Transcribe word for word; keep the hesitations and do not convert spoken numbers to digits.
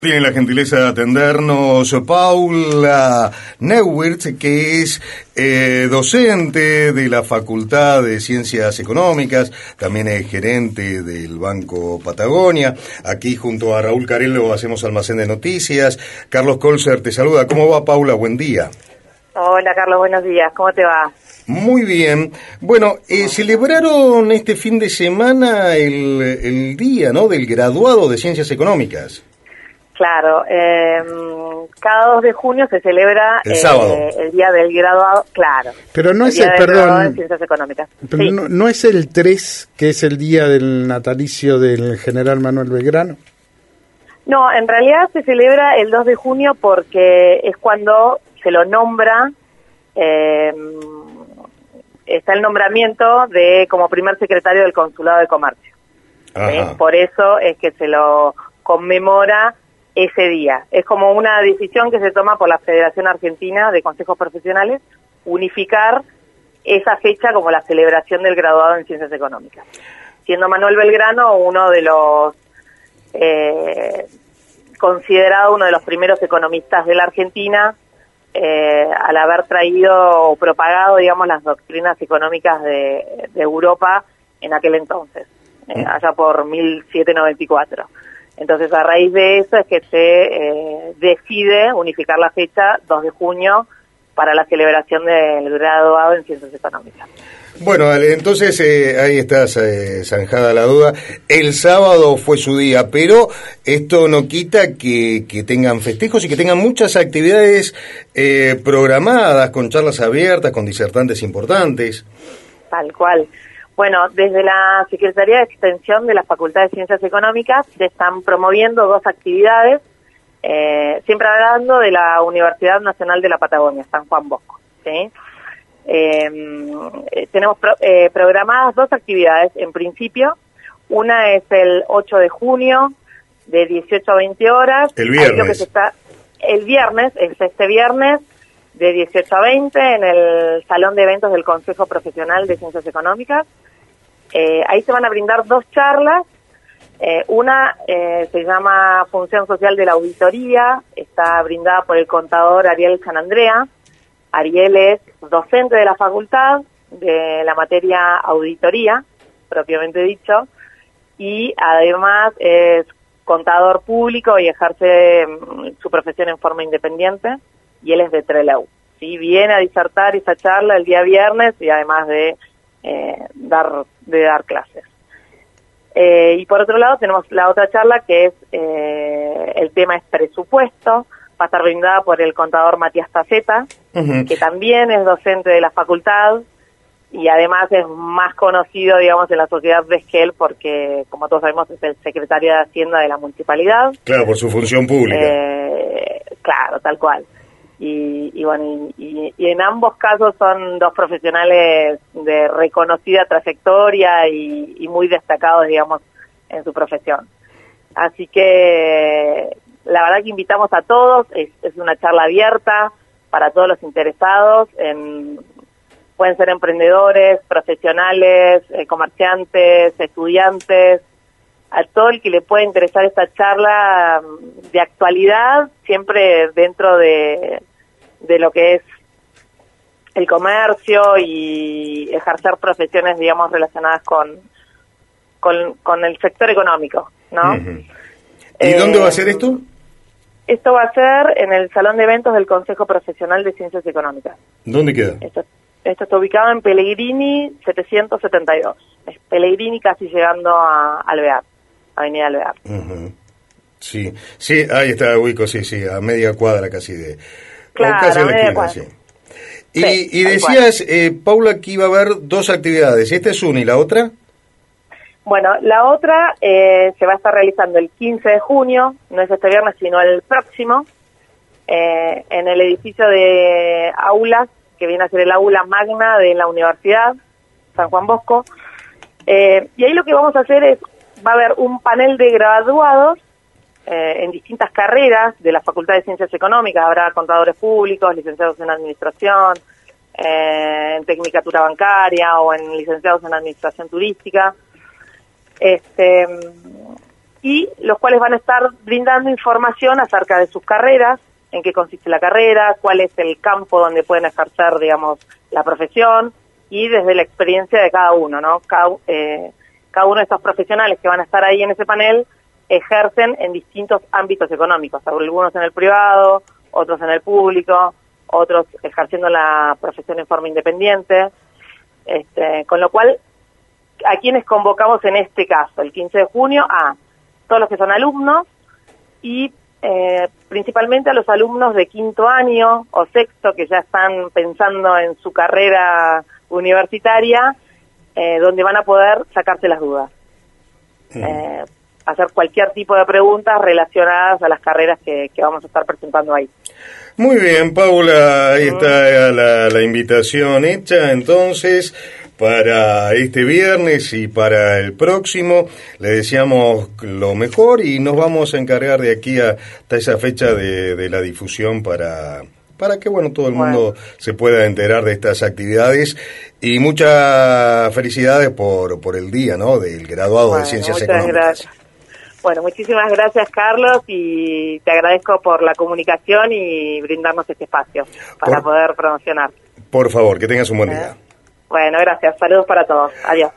Tiene la gentileza de atendernos Paula Neuwirth, que es eh, docente de la Facultad de Ciencias Económicas, también es gerente del Banco Patagonia. Aquí junto a Raúl Carello hacemos Almacén de Noticias. Carlos Colser te saluda. ¿Cómo va, Paula? Buen día. Hola, Carlos, buenos días. ¿Cómo te va? Muy bien. Bueno, eh, celebraron este fin de semana el, el día, ¿no?, del graduado de Ciencias Económicas. Claro, eh, cada dos de junio se celebra el, sábado. Eh, el día del graduado, claro. Pero no el es día el, del perdón, graduado de Ciencias Económicas. Pero sí. no, no es el tres, que es el día del natalicio del general Manuel Belgrano. No, en realidad se celebra el dos de junio porque es cuando se lo nombra, eh, está el nombramiento de como primer secretario del Consulado de Comercio. ¿Sí? Por eso es que se lo conmemora ese día. Es como una decisión que se toma por la Federación Argentina de Consejos Profesionales, unificar esa fecha como la celebración del graduado en Ciencias Económicas. Siendo Manuel Belgrano uno de los, eh, considerado uno de los primeros economistas de la Argentina, eh, al haber traído o propagado, digamos, las doctrinas económicas de, de Europa en aquel entonces, eh, allá por mil setecientos noventa y cuatro. Entonces, a raíz de eso es que se eh, decide unificar la fecha dos de junio para la celebración del graduado en Ciencias Económicas. Bueno, entonces eh, ahí está eh, zanjada la duda. El sábado fue su día, pero esto no quita que, que tengan festejos y que tengan muchas actividades eh, programadas, con charlas abiertas, con disertantes importantes. Tal cual. Bueno, desde la Secretaría de Extensión de la Facultad de Ciencias Económicas se están promoviendo dos actividades, eh, siempre hablando de la Universidad Nacional de la Patagonia, San Juan Bosco, ¿sí? Eh, tenemos pro, eh, programadas dos actividades en principio. Una es el ocho de junio de dieciocho a veinte horas. El viernes. Lo que se está, el viernes, es este viernes, de dieciocho a veinte en el Salón de Eventos del Consejo Profesional de Ciencias Económicas. Eh, ahí se van a brindar dos charlas. Eh, una eh, se llama Función Social de la Auditoría, está brindada por el contador Ariel Sanandrea. Ariel es docente de la facultad de la materia auditoría, propiamente dicho, y además es contador público y ejerce mm, su profesión en forma independiente, y él es de Trelew. ¿Sí? Viene a disertar esa charla el día viernes y además de eh, dar de dar clases. Eh, y por otro lado tenemos la otra charla que es, eh, el tema es presupuesto, va a estar brindada por el contador Matías Taceta, uh-huh. que también es docente de la facultad y además es más conocido, digamos, en la sociedad de Esquel porque, como todos sabemos, es el secretario de Hacienda de la Municipalidad. Claro, por su función pública. Eh, claro, tal cual. Y, y bueno, y, y, y en ambos casos son dos profesionales de reconocida trayectoria y, y muy destacados, digamos, en su profesión. Así que la verdad que invitamos a todos, es, es una charla abierta para todos los interesados, en, pueden ser emprendedores, profesionales, eh, comerciantes, estudiantes, a todo el que le pueda interesar esta charla de actualidad, siempre dentro de, de lo que es el comercio y ejercer profesiones, digamos, relacionadas con, con, con el sector económico, ¿no? Uh-huh. ¿Y eh, dónde va a ser esto? Esto va a ser en el Salón de Eventos del Consejo Profesional de Ciencias Económicas. ¿Dónde queda? Esto, esto está ubicado en Pellegrini setecientos setenta y dos. Es Pellegrini casi llegando a Alvear, Avenida Alvear. Uh-huh. Sí, sí, ahí está, ubico, sí, sí, a media cuadra casi de... Claro, casi a a la media esquina, cuadra. sí. Y, Sí, y decías, eh, Paula, que iba a haber dos actividades. ¿Esta es una y la otra? Bueno, la otra eh, se va a estar realizando el quince de junio, no es este viernes, sino el próximo, eh, en el edificio de aulas, que viene a ser el aula magna de la Universidad San Juan Bosco. Eh, y ahí lo que vamos a hacer es, va a haber un panel de graduados eh, en distintas carreras de la Facultad de Ciencias Económicas. Habrá contadores públicos, licenciados en administración, eh, en tecnicatura bancaria o en licenciados en administración turística. Este, y los cuales van a estar brindando información acerca de sus carreras, en qué consiste la carrera, cuál es el campo donde pueden ejercer, digamos, la profesión, y desde la experiencia de cada uno, ¿no? Cada, eh, cada uno de estos profesionales que van a estar ahí en ese panel ejercen en distintos ámbitos económicos, algunos en el privado, otros en el público, otros ejerciendo la profesión en forma independiente, este, con lo cual, ¿a quienes convocamos en este caso? El quince de junio a todos los que son alumnos y eh, principalmente a los alumnos de quinto año o sexto que ya están pensando en su carrera universitaria, eh, donde van a poder sacarse las dudas. Mm. Eh, hacer cualquier tipo de preguntas relacionadas a las carreras que, que vamos a estar presentando ahí. Muy bien, Paula, ahí mm. está la, la invitación hecha, entonces, para este viernes y para el próximo. Le deseamos lo mejor y nos vamos a encargar de aquí hasta esa fecha de, de la difusión para... para que, bueno, todo el mundo bueno. se pueda enterar de estas actividades. Y muchas felicidades por, por el día, ¿no?, del graduado bueno, de Ciencias muchas Económicas. Gracias. Bueno, muchísimas gracias, Carlos, y te agradezco por la comunicación y brindarnos este espacio para por, poder promocionar. Por favor, que tengas un buen día. Bueno, gracias. Saludos para todos. Adiós.